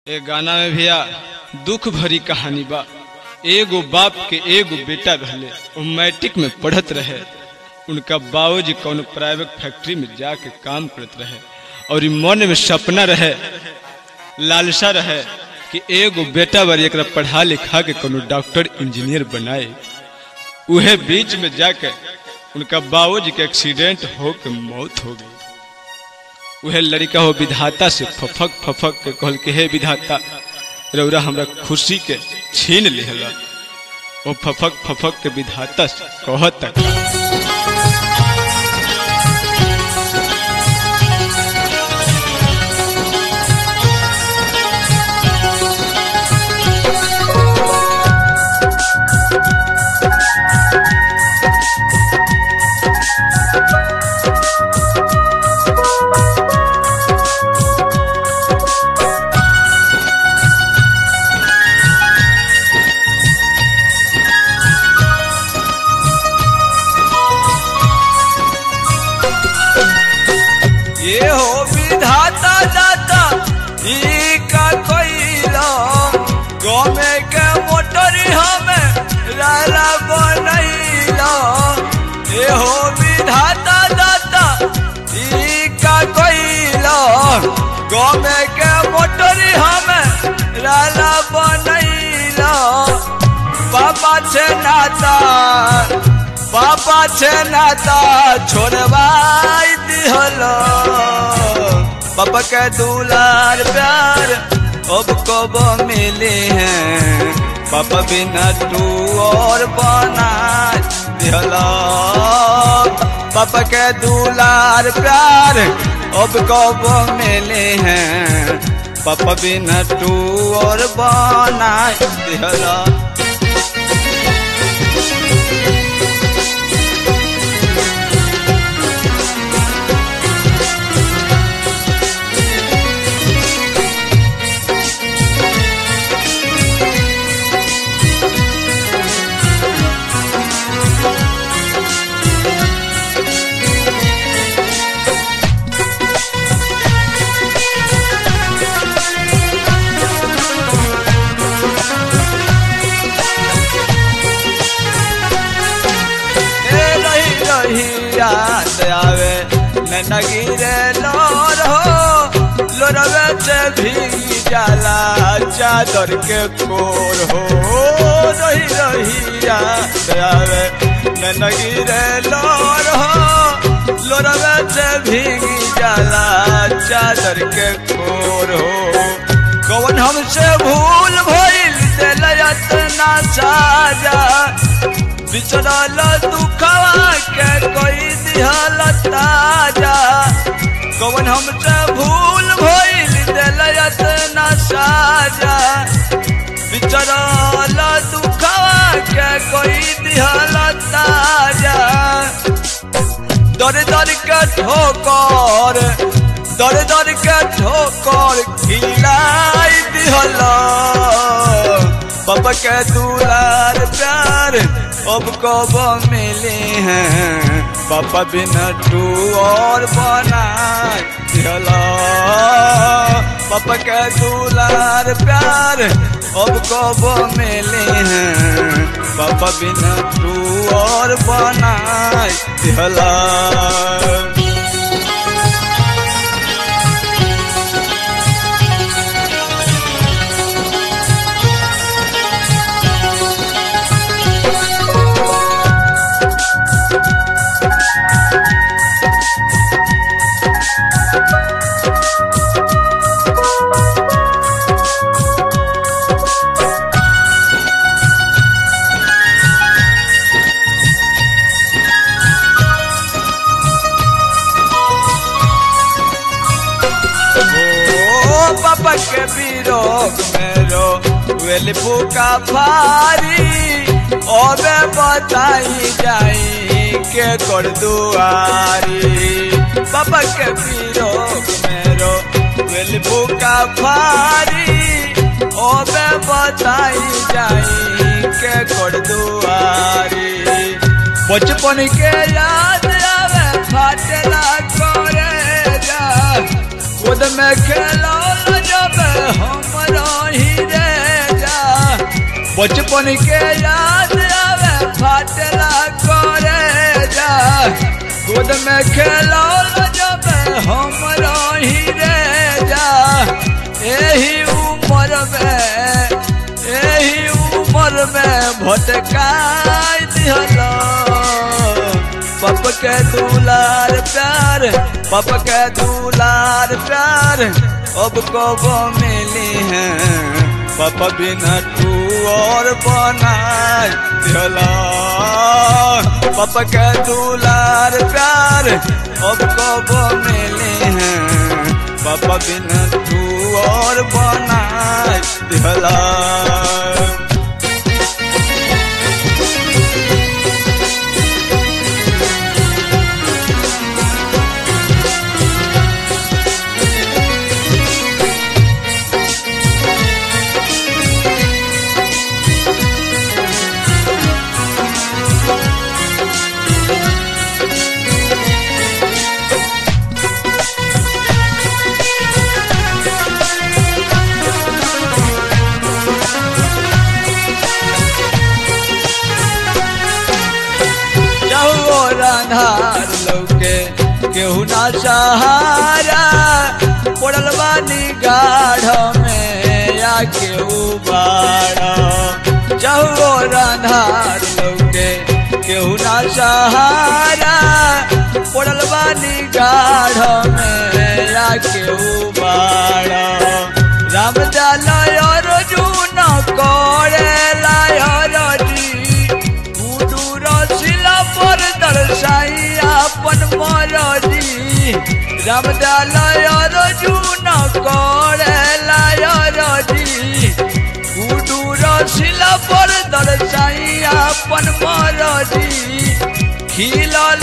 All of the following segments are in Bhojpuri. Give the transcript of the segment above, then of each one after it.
ए गाना में भैया दुख भरी कहानी बा। एगो बाप के एगो बेटा रहले, वो मैट्रिक में पढ़त रहे। उनका बाबूजी कौन प्राइवेट फैक्ट्री में जाके काम करत रहे और मन में सपना रहे, लालसा रहे कि एगो बेटा बारी एकरा पढ़ा लिखा के कोनो डॉक्टर इंजीनियर बनाए। उहे बीच में जाके उनका बाबूजी के एक्सीडेंट हो के मौत हो गई। वह लड़का हो विधाता से फफक के कहल के हे विधाता, रौरा हमरा खुशी के छीन लेहला। वो फफक के विधाता से कहता ये हो विधाता दाता ई का कोइला गमे के मोटरी हमें लाला बनैला। ये हो विधाता दाता ई का कोइला गमे के मोटरी हमें लाला बनैला। बाबा छे नाता छोड़वाई दिहलो। बाबा के दुलार प्यार अब कब मिले हैं, बाबा बिना तू और बना दिहलो। बाबा के दुलार प्यार अब कब मिले हैं, बाबा बिना तू और बना दिहलो। याद आवे न गिरे लोर हो, लोरवे से भीगी जाला चादर के कोर हो। रही रही याद आवे न गिरे लोर हो, लोरवे से भीगी जाला चादर के कोर हो। कौन हमसे भूल भइल दिलयत ना साजा, बिचरल दुखवा के कोई दिहल ताजा। कौन हमसे भूल भइल दिलयत न साजा, बिचरल दुखवा के कोई दिहल ताजा। दर दर के ठोकर खिलाई दिहल। बाबा के दुलार प्यार अब कब मिले हैं, बाबा बिना तू और बना दिहला। बाबा के दुलार प्यार अब कब मिले हैं, बाबा बिना तू और बना दिहला। बाबा के विरोग मेरो वेल फूका भारी, ओबे बताई जाई के कर दुआरी। बाबा के विरोग मेरो वेल फूका भारी, ओबे बताई जाई के कर दुआरी। बचपन के याद आवे फाटला करे जा, खुद में खेलो जब हमरा बचपन के याद आवे फाटला करे जा गोद में खेलो जब हम रही रे जा यही उम्र में भटकाई दिहलो पप के दुलार प्यार पप के दुलार प्यार अब कब मिली है पप बिना तू और बनाए दिहला पप के दुलार प्यार अब कब मिली है पप बिना तू और बनाए दिहला अंधार लौके केहू ना सहारा पड़ल बानी गाढ़ में या केहू बाड़ा जहो अंधार लौके केहू ना सहारा पड़ल बानी गाढ़ में या केहू बाड़ा राम जाला अर्जुन करे लायरजी पर दर्शाई अपन मरजी रामदाल अर्जुन करे लायरजी गुडूर शिला पर दर्शाई अपन मरजी खिलल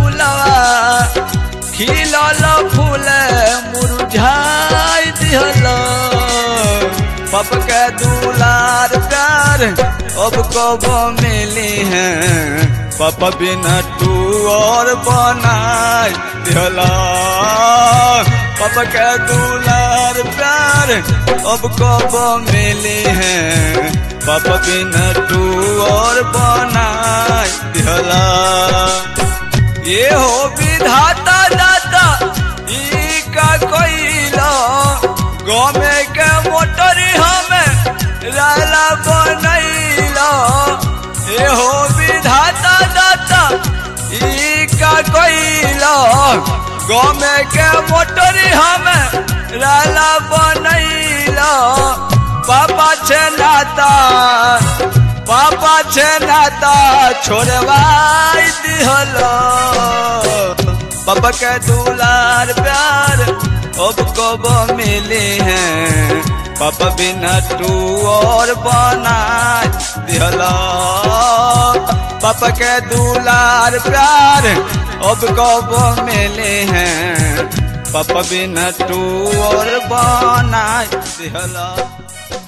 फूल मुरझाई दिहल पप के दुलार प्यार अब कब मिली है पप बिना तू और बनाए दिहला पप के दुलार प्यार अब कब मिली है पप बिना तू और बनाए दिहला ये हो विधाता दाता ई का कोइला गमे के मोटरी हमें राला बनैला ए हो विधाता दाता ई का कोइला गमे के मोटरी हमें राला बनैला पापा छे नाता छोड़वाई दिहलो पापा के दुलार प्यार अब कब मिले हैं पापा बिना तू और बनाए दिहला पापा के दुलार प्यार अब कब मिले हैं पापा बिना तू और बनाए दिहला।